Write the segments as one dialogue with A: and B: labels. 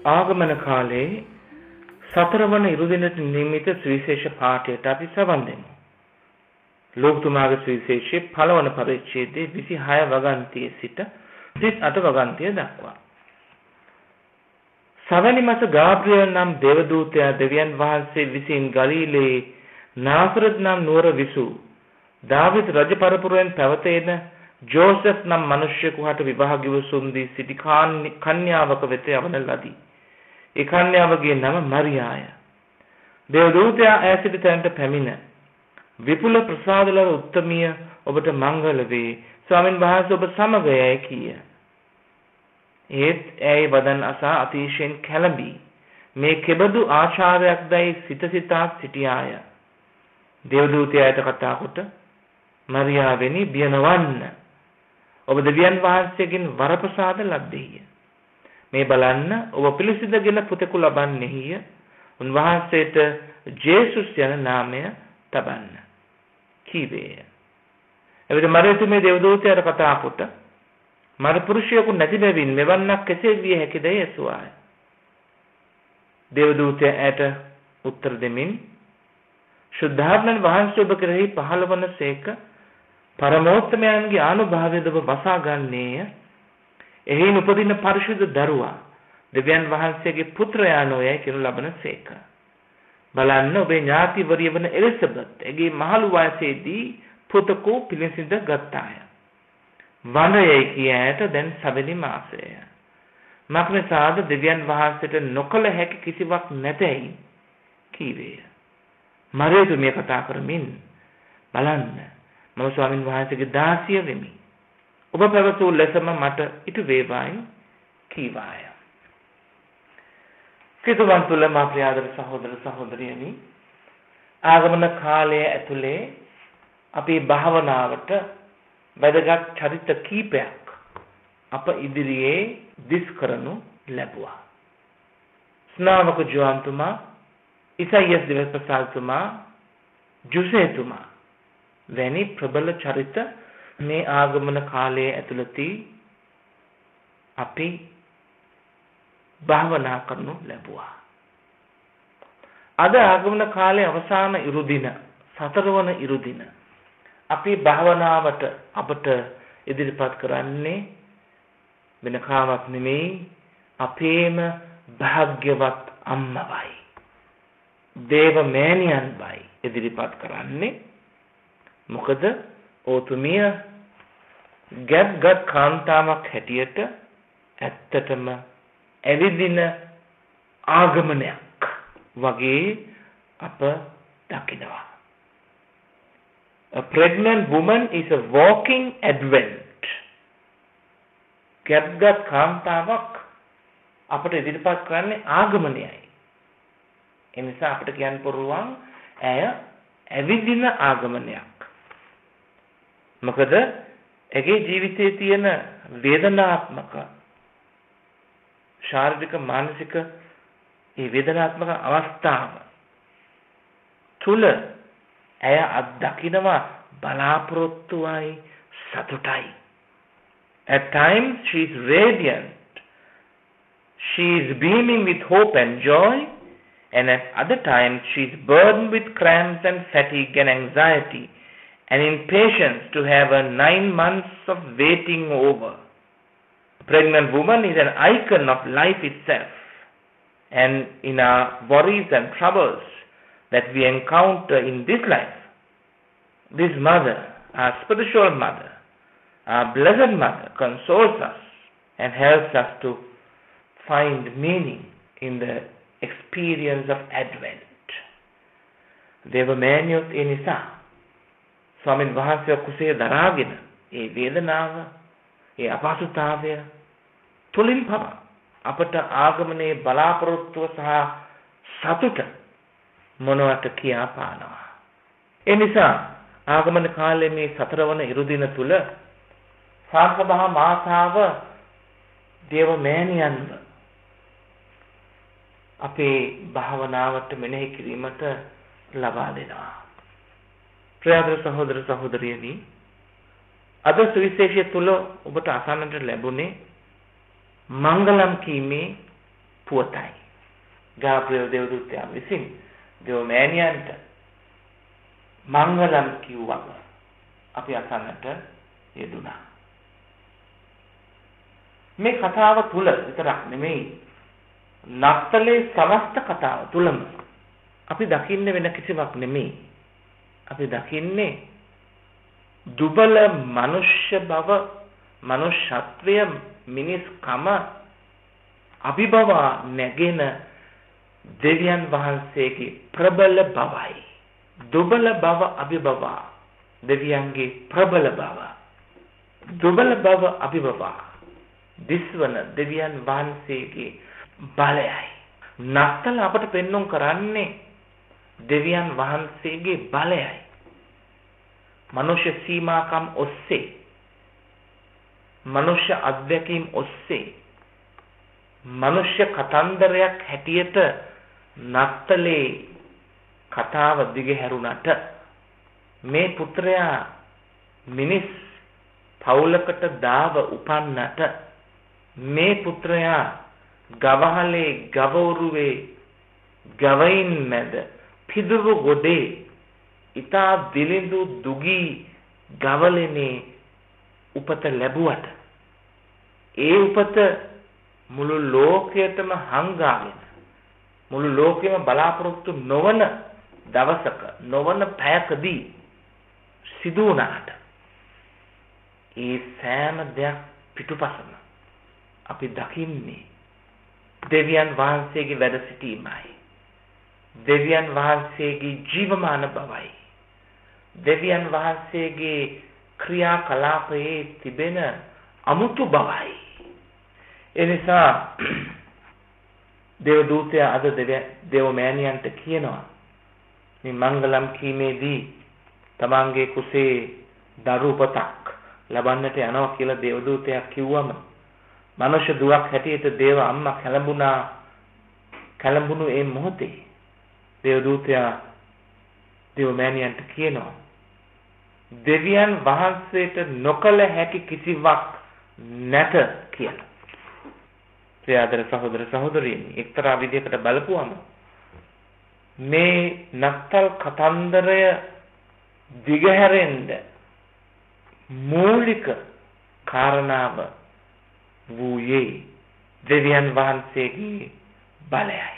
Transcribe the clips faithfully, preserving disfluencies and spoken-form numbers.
A: ආගමන කාලේ සතරවන ඉරුදිනට නියමිත සුවිශේෂ පාඨයට අපි සවන් දෙමු. ලෝකතුමාගේ සුවිශේෂයේ පළවන පරිච්ඡේදයේ විසිහය වගන්තියේ සිට තිස්අට වගන්තිය දක්වා. සවැනි මාස ගාබ්‍රියල් නම් දේවදූතයා දෙවියන් වහන්සේ විසින් ගලීලයේ නාසරත් නම් නුවර විසූ දාවිද් රජ පරපුරෙන් පැවතෙන ජෝසප් නම් මිනිසෙකු හට විවාහ ගිවිසුම් දී සිටි කන්‍යාවක වෙත යවන ලදී. ඒ කන්‍යාවගේ නම මරියාය. දේවදූතයා ඈ සිටි තැනට පැමිණ විපුල ප්‍රසාදවල උත්තමිය ඔබට මංගල වේ. ස්වාමින් වහන්සේ ඔබ සමග යයි කීය. ඒත් ඇයි වදන් අසා අතිශයින් කැළඹී මේ කෙබඳු ආචාරයක්දයි සිත සිතා සිටියාය. දේවදූතයාට කතා කොට මරියාවෙනි බිය නොවන්න. ඔබ දෙවියන් වහන්සේගෙන් වරප්‍රසාද ලද්දේය. මේ බලන්න ඔබ පිළිසිඳගෙන පුතෙකු ලබන්නේය. උන්වහන්සේට ජේසුස් යන නාමය තබන්න කීවේය. එවිට මරියතුමේ දේවදූතයාට කතා කොට මර පුරුෂයෙකු නැති බැවින් මෙවන්නක් කෙසේ විය හැකිද යසුවාය. දේවදූතයා ඇයට උත්තර දෙමින් ශුද්ධාත්මන් වහන්සේ ඔබ කෙරෙහි පහළ වන සේක පරමෝත්තමයන්ගේ ආනුභාවයද ඔබ වසා ගන්නේය. එහි උපදින පරිශුද්ධ දරුවා දෙවියන් වහන්සේගේ පුත්‍රයා නොයයි කියන ලබන සේක. බලන්න ඔබේ ඥාතිවරිය වන එලිසබෙත් එගේ මහලු වයසේදී පුතකු පිළිසිඳ ගත්තාය. වනයයි කියෑට දැන් සවෙනි මාසය. මක්නිසාද දෙවියන් වහන්සේට නොකළ හැකි කිසිවක් නැතයි කීවේය. මරියතුමිය කතා කරමින් බලන්න මම ස්වාමින් වහන්සේගේ දාසිය වෙමි. ඔබ පැවසූ ලෙසම මට ඉටු වේවායි කීවාය. කිතුවන් තුල මා ප්‍රියාදර සහෝදර සහෝදරියනි, ආගමන කාලය ඇතුලේ අපේ භාවනාවට වැදගත් චරිත කීපයක් අප ඉදිරියේ දිස් කරනු ලැබුවා. ස්නාවක ජෝන්තුමා, ඉසයියස් දෙවස්පසාල්තුමා, ජුසේතුමා වැනි ප්‍රබල චරිත මේ ආගමන කාලයේ ඇතුළතදී අපි භාවනා කරනු ලැබුවා. අද ආගමන කාලයේ අවසාන ඉරුදින, සතරවන ඉරුදින අපි භාවනාවට අපට ඉදිරිපත් කරන්නේ වෙන කාමක් නෙමෙයි, අපේම භාග්‍යවත් අම්මවයි, දේව මෑණියන්වයි ඉදිරිපත් කරන්නේ. මොකද ඕතුමිය ගැබ්ගත් කාන්තාවක් හැටියට ඇත්තටම ඇවිදින ආගමනයක් වගේ අප දකිනවා. A pregnant woman is a walking advent. ගැබ්ගත් කාන්තාවක් අපට ඉදිරිපත් කරන්නේ ආගමනයයි. ඒ නිසා අපිට කියන්න පුළුවන් ඇය ඇවිදින ආගමනයක්. මොකද ඇගේ ජීවිතයේ තියෙන වේදනාත්මක, ශාරීරික, මානසික මේ වේදනාත්මක අවස්ථාව තුල ඇය අත්දකිනවා බලාපොරොත්තුවයි සතුටයි. At times she is radiant, she is beaming with hope and joy, and at other times she is burdened with cramps and fatigue and anxiety and impatience to have her nine months of waiting over. A pregnant woman is an icon of life itself, and in our worries and troubles that we encounter in this life, this mother, our spiritual mother, our blessed mother, consoles us and helps us to find meaning in the experience of Advent. දේව මෑණියොත් ඒ නිසා ස්වාමීන් වහන්සේ කුසේ දරාගෙන ඒ වේදනාව, ඒ අපහසුතාවය තුලින් පවා අපට ආගමනයේ බලාපොරොත්තුව සහ සතුට මොනවට කියා පානවා. ඒ නිසා ආගමන කාලයේ මේ සතරවන ඉරුදින තුල සාර්ථකභා මාතාව දේව මෑණියන්ව අපේ භාවනාවට මෙනෙහි කිරීමට ලබා දෙනවා. ප්‍රියතර සහෝදර සහෝදරියනි, අද සුවිශේෂය තුල ඔබට අසන්නට ලැබුණේ මංගලම් කීමේ පුවතයි. ගාබ්‍රියෙල් දේවදූතයා විසින් දෙව්මෑණියන්ට මංගලම් කිව්වම අපි අසන්නට යෙදුණා. මේ කතාව තුල විතරක් නෙමෙයි නත්තලේ සමස්ත කතාව තුලම අපි දකින්නේ වෙන කිසිවක් නෙමෙයි. අපි දකින්නේ දුබල මනුෂ්‍ය බව, මනුෂ්‍යත්වය, මිනිස්කම අභිභවා නැගෙන දෙවියන් වහන්සේගේ ප්‍රබල බවයි. දුබල බව අභිභවා දෙවියන්ගේ ප්‍රබල බව. දුබල බව අභිභවා දිස්වන දෙවියන් වහන්සේගේ බලයයි. නත්තල අපට පෙන්වුම් කරන්නේ දෙවියන් වහන්සේගේ බලයයි. මනුෂ්‍ය සීමාකම් ඔස්සේ, මනුෂ්‍ය අත්දැකීම් ඔස්සේ, මනුෂ්‍ය කතන්දරයක් හැටියට නත්තලේ කතාව දිගහැරුණට මේ පුත්‍රයා මිනිස් පවුලකට දාව උපන්නට මේ පුත්‍රයා ගවහලේ ගවවරුවේ ගවයින් මැද පිදුරු ගොඩේ ඊතා දිලිඳු දුගී ගවලෙනේ උපත ලැබුවට ඒ උපත මුළු ලෝකයටම හංගාගෙන මුළු ලෝකෙම බලාපොරොත්තු නොවන දවසක නොවන පැයකදී සිදු වුණාට ඒ සෑම දෙයක් පිටුපසම අපි දකින්නේ දෙවියන් වහන්සේගේ වැඩ සිටීමයි. දෙවියන් වහන්සේගේ ජීවමාන බවයි. දෙවියන් වහන්සේගේ ක්‍රියාකලාපයේ තිබෙන අමුතු බවයි. එනිසා දේවදූතයා අද දෙව්මෑණියන්ට කියනවා මේ මංගලම් කීමේදී තමන්ගේ කුසේ දරු උපතක් ලබන්නට යනවා කියලා දේවදූතයා කිව්වම මනුෂ්‍ය දුවක් හැටියට දේව අම්මා කලඹුණා. කලඹුණු ඒ මොහොතේ දේවදූතයා දෙව්මෑණියන්ට කියනවා දෙවියන් වහන්සේට නොකල හැකි කිසිවක් නැත කියලා. ප්‍රියාදර සහෝදර සහෝදරියනි, එක්තරා විදිහකට බලපුවම මේ නත්තල් කතන්දරය දිගහැරෙන්න මූලික කාරණාව වූයේ දෙවියන් වහන්සේගේ බලයයි.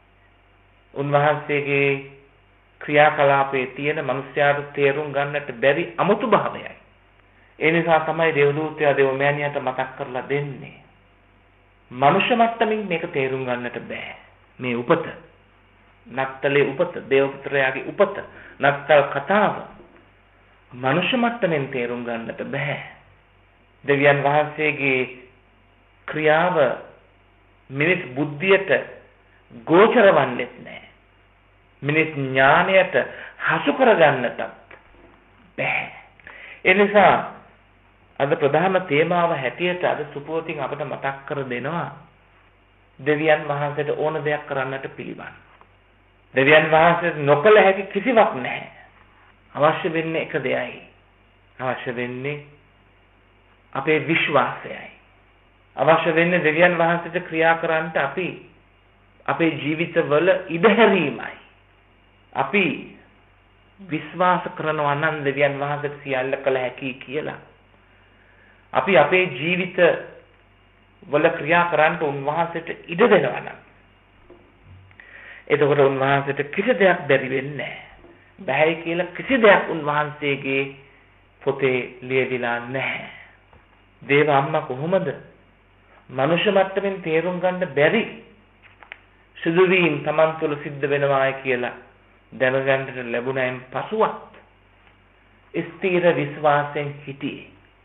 A: උන්වහන්සේගේ ක්‍රියාකලාපයේ තියෙන මිනිස්යාට තේරුම් ගන්නට බැරි අමුතු භාවයයි. ඒ නිසා තමයි දේවදූතයා දෙව්මෑණියන්ට මතක් කරලා දෙන්නේ. මනුෂ්‍ය මට්ටමින් මේක තේරුම් ගන්නට බෑ. මේ උපත, නත්තලේ උපත, දේවපුත්‍රයාගේ උපත, නත්තල් කතාව මනුෂ්‍ය මට්ටමින් තේරුම් ගන්නට බෑ. දෙවියන් වහන්සේගේ ක්‍රියාව මිනිස් බුද්ධියට ගෝචර වන්නේ නැහැ. මිනිස් ඥාණයට හසු කරගන්නටත් බෑ. ඒ නිසා අද ප්‍රධාන තේමාව හැටියට අද සුපෝතින් අපට මතක් කර දෙනවා දෙවියන් වහන්සේට ඕන දෙයක් කරන්නට පිළිවන්. දෙවියන් වහන්සේට නොකළ හැකි කිසිවක් නැහැ. අවශ්‍ය වෙන්නේ එක දෙයයි. අවශ්‍ය වෙන්නේ අපේ විශ්වාසයයි. අවශ්‍ය වෙන්නේ දෙවියන් වහන්සේට ක්‍රියා කරන්නට අපි අපේ ජීවිතවල ඉඩහැරීමයි. අපි විශ්වාස කරනවා නම් දෙවියන් වහන්සේට සියල්ල කළ හැකි කියලා. අපි අපේ ජීවිත වල ක්‍රියා කරන්නට උන්වහන්සේට ඉඩ දෙනවා නම් එතකොට උන්වහන්සේට කිසි දෙයක් බැරි වෙන්නේ නැහැ. බැහැ කියලා කිසි දෙයක් උන්වහන්සේගේ පොතේ ලියවිලා නැහැ. දේව අම්මා කොහොමද මනුෂ්‍ය මට්ටමින් තේරුම් ගන්න බැරි සිදුවීම් Taman තුළ සිද්ධ වෙනවායි කියලා දැනගන්නට ලැබුණයින් පසුවත් ස්ථීර විශ්වාසයෙන් සිටියේ.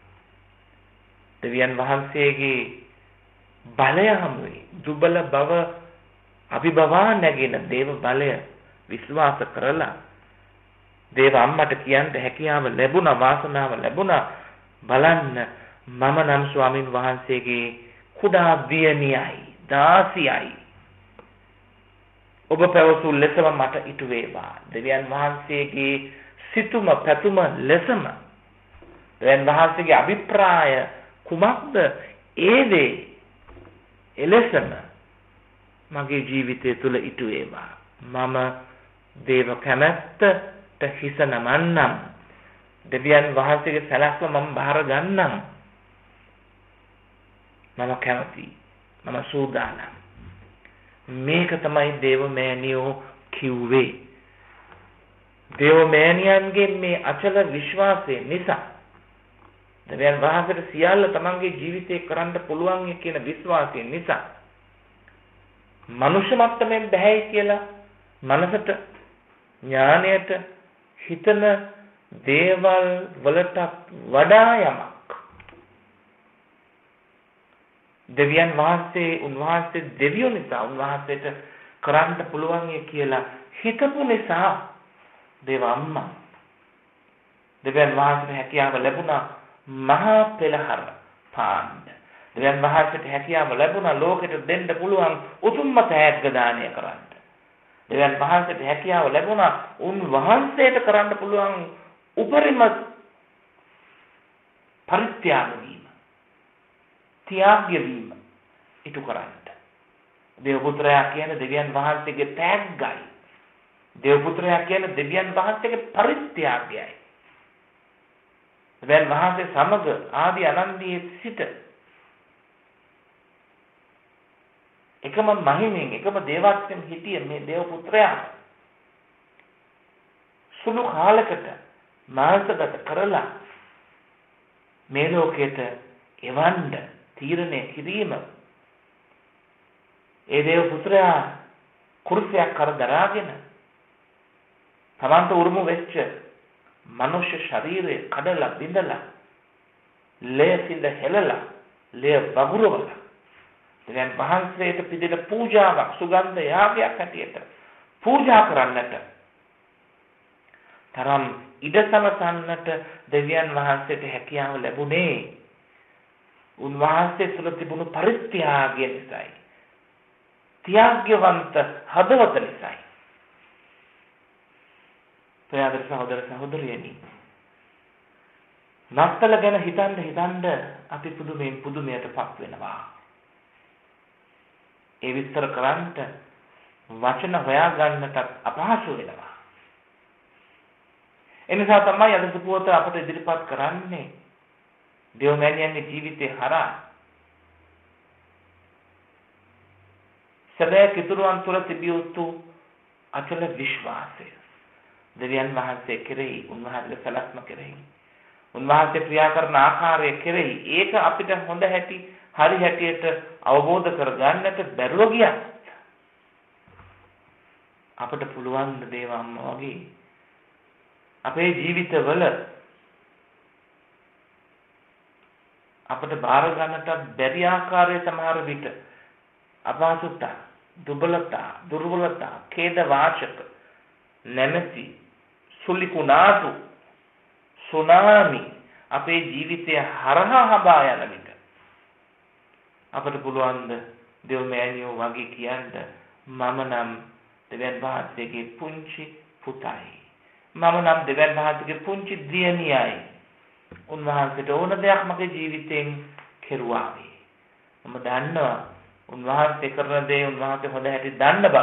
A: දෙවියන් වහන්සේගේ බලය හමුවේ දුබල බව අභිභවා නැගෙන දේව බලය විශ්වාස කරලා දේව අම්මට කියන්න හැකියාව ලැබුණා, වාසනාව ලැබුණා. බලන්න මම නම් ස්වාමින් වහන්සේගේ කුඩා දියණියයි, දාසියයි. ඔබ පැවසු ලෙසම මට ඉටු වේවා. දෙවියන් වහන්සේගේ සිතුම පැතුම ලෙසම දෙවියන් වහන්සේගේ අභිප්‍රාය කුමක්ද? ඒ වේ එලෙසම මගේ ජීවිතය තුළ ඉටු වේවා. මම දේව කැමැත්තට හිස නමන්නම්. දෙවියන් වහන්සේගේ සැලැස්ම මම බාර ගන්නම්. මම කැමතියි. මම සූදානම්. මේක තමයි දේව මෑණියෝ කිව්වේ. දේව මෑණියන්ගේ මේ අචල විශ්වාසය නිසා දෙවියන් වහන්සේට සියල්ල තමන්ගේ ජීවිතේ කරන්න පුළුවන් කියන විශ්වාසය නිසා මනුෂ්‍ය මට්ටමින් බැහැයි කියලා මනසට ඥාණයට හිතන දේවල් වලට වඩා යමක් දෙවියන් වහන්සේ උන්වහන්සේ දෙවියෝ නිසා උන්වහන්සේට කරන්න පුළුවන් කියලා හිතපු නිසා දේව අම්මා දෙවියන් වහන්සේට හැකියාව ලැබුණා මහා පෙළහර පාන්න. දෙවියන් වහන්සේට හැකියාව ලැබුණා ලෝකෙට දෙන්න පුළුවන් උතුම්ම තෑග්ග දානය කරන්න. දෙවියන් වහන්සේට හැකියාව ලැබුණා උන්වහන්සේට කරන්න පුළුවන් උපරිම පරිත්‍යාග වීම, ත්‍යාග්‍ය වීම ඉටු කරන්න. දේව පුත්‍රයා කියන්නේ දෙවියන් වහන්සේගේ තෑග්ගයි. දේව පුත්‍රයා කියන්නේ දෙවියන් වහන්සේගේ පරිත්‍යාගයයි. දෙවියන් වහන්සේ සමග ආදි අනන්තයේ සිට එකම මහිමෙන් එකම දේවත්වයෙන් හිටිය මේ දේව පුත්‍රයා සුළු කාලයකට මානසගත කරලා මේ ලෝකයට එවන්න තීරණය කිරීම ඒ දේව පුත්‍රයා කුරුසයක් කර දරාගෙන තමන්ට උරුම වෙච්ච මනුෂ්‍ය ශරීරය කඩලා බිඳලා ලේසින්ද හෙලලා ලේ වගුරවලා දෙවියන් වහන්සේට පිළිදෙන පූජාවක් සුගන්ධ යාගයක් හැටියට පූජා කරන්නට තරම් ඉඩසලසන්නට දෙවියන් වහන්සේට හැකියාව ලැබුණේ උන්වහන්සේ තුළ තිබුණු පරිත්‍යාගය නිසායි. ත්‍යාග්‍යවන්ත හදවත නිසායි. ප්‍රයාදර සහෝදර සහෝදරියනි, නත්තල ගැන හිතන්න හිතන්න අපි පුදුමයෙන් පුදුමයටපත් වෙනවා. ඒ විස්තර කරන්නට වචන හොයාගන්නට අපහසු වෙනවා. එනිසා තමයි අද පුවත අපට ඉදිරිපත් කරන්නේ දේවමෑණියන්ගේ ජීවිතේ හරහා සැබෑ කිතුරුවන් තුළ තිබිය යුතු අචල විශ්වාසය දෙවියන් වහන්සේ කෙරෙහි උන්වහන්සේගේ සැලැස්ම කෙරෙහි උන්වහන්සේ ක්‍රියා කරන ආකාරය කෙරෙහි ඒක අපිට හොඳ හැටි හරි හැටියට අවබෝධ කරගන්නට බැරුව ගියත් අපට පුළුවන් දේව අම්මා වගේ අපේ ජීවිතවල අපට බාර ගන්නට බැරි ආකාරයේ සමහර විට අපහසුතා, දුබලතා, දුර්වලතා, ඛේද වාචක නැමැති සුලිකුණාටු සුනාමි අපේ ජීවිතය හරහා හඹා යන විට අපට පුළුවන් දේව මෑණියෝ වගේ කියන්න මම නම් දෙවියන් වහන්සේගේ පුංචි පුතයි. මම නම් දෙවියන් වහන්සේගේ පුංචි දියණියයි. උන්වහන්සේට ඕන දෙයක් මගේ ජීවිතෙන් කෙරුවා වේ. මම දන්නවා උන්වහන්සේ කරන දේ උන්වහන්සේ හොඳ හැටි දන්න බව.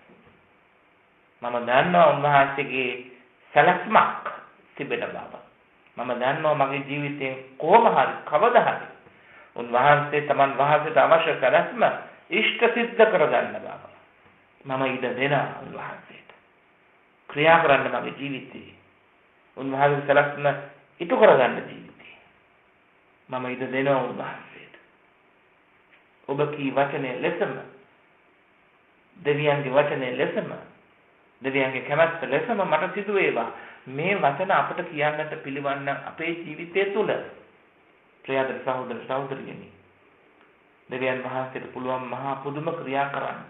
A: මම දන්නවා උන්වහන්සේගේ සැලැස්මක් තිබෙන බව. මම දන්නවා මගේ ජීවිතෙන් කොහොම හරි කවදා හරි උන්වහන්සේ තමන් වහන්සේට අවශ්‍ය සැලැස්ම ඉෂ්ට සිද්ධ කරගන්න බව. මම ඉඩ දෙනවා උන්වහන්සේට ක්‍රියා කරන්න මගේ ජීවිතේ. උන්වහන්සේ සැලැස්ම ඉටු කරගන්න ජීවිතේ මම ඉඩ දෙනවා උන්වහන්සේට. ඔබ කී වචනේ ලෙසම දෙවියන්ගේ වචනේ ලෙසම දෙවියන්ගේ කැමැත්ත ලෙසම මට සිදු වේවා. මේ වචන අපට කියන්නට පිළිවන්න අපේ ජීවිතය තුළ ප්‍රියතර සහෝදර සහෝදරියනි, දෙවියන් වහන්සේට පුළුවන් මහා පුදුම ක්‍රියා කරන්න.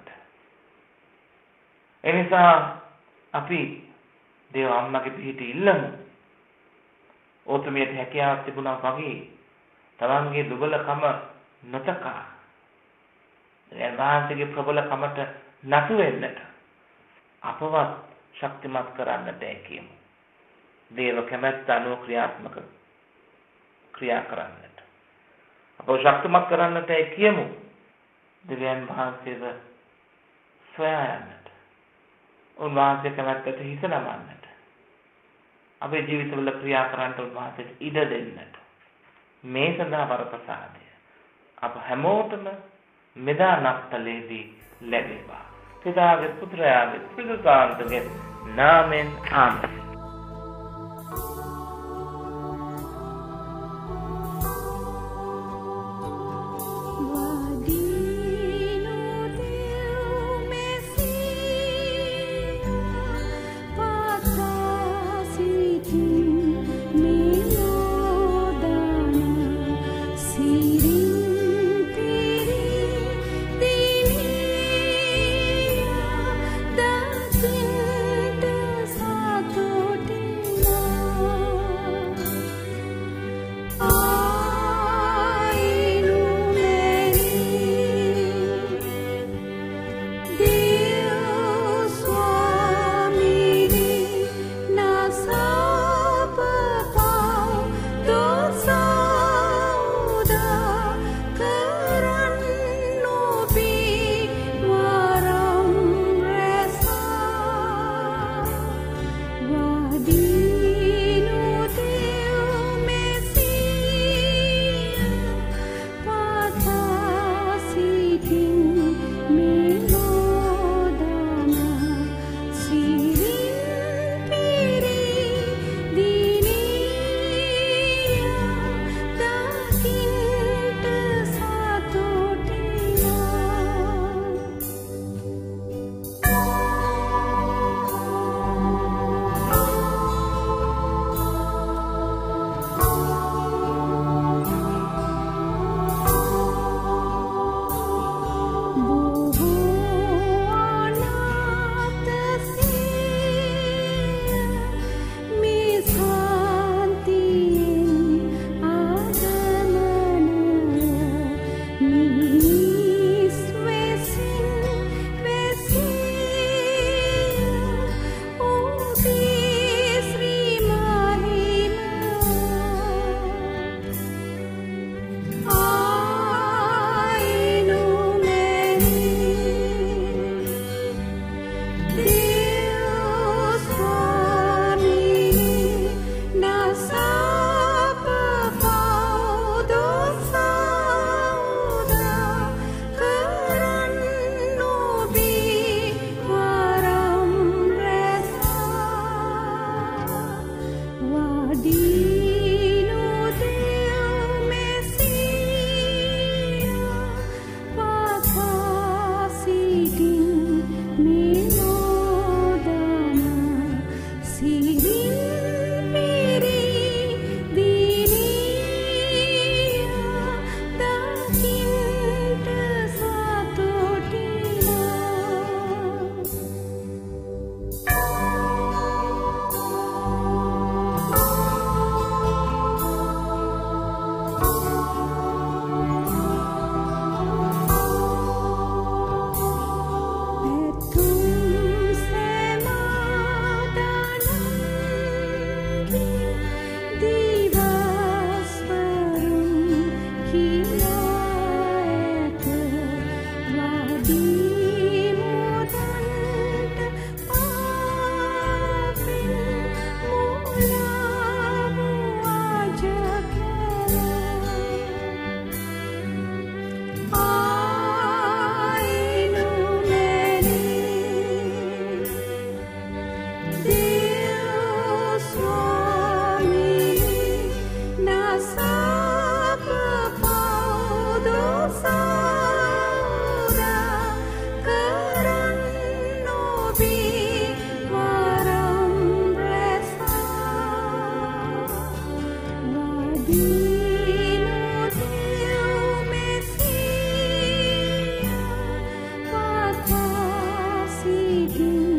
A: එනිසා අපි දේව අම්මගේ පිහිට ඉල්ලමු. ඕතමියට හැකියාවක් තිබුණා වගේ තමන්ගේ දුබලකම නොතකා දෙවියන් වහන්සේගේ ප්‍රබලකමට නතු වෙන්නට අපවත් ශක්තිමත් කරන්නට කියමු. දේව කැමැත්ත අනුව ක්‍රියාත්මක ක්‍රියා කරන්නට අපව ශක්තිමත් කරන්නට කියමු. දෙවියන් වහන්සේව සොයා යන්නට. උන්වහන්සේ කැමැත්තට හිත නමන්නට. අපේ ජීවිතවල ක්‍රියා කරන්නට උන්වහන්සේට ඉඩ දෙන්නට. මේ සඳහා වරප්‍රසාදය අප හැමෝටම මෙදා නත්තලේදී ලැබේවා. පිතාගේ පුත්‍රයාගේ පිළිකාන්තගේ නාමෙන් ආමෙන්.
B: Seeking